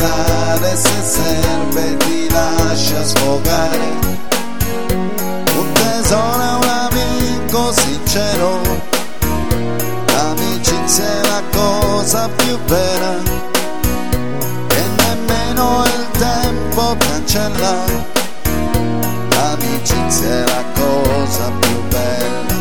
ascoltare, se serve ti lascia sfogare. Un tesoro è un amico sincero, l'amicizia è la cosa più vera che nemmeno il tempo cancella. L'amicizia è la cosa più bella.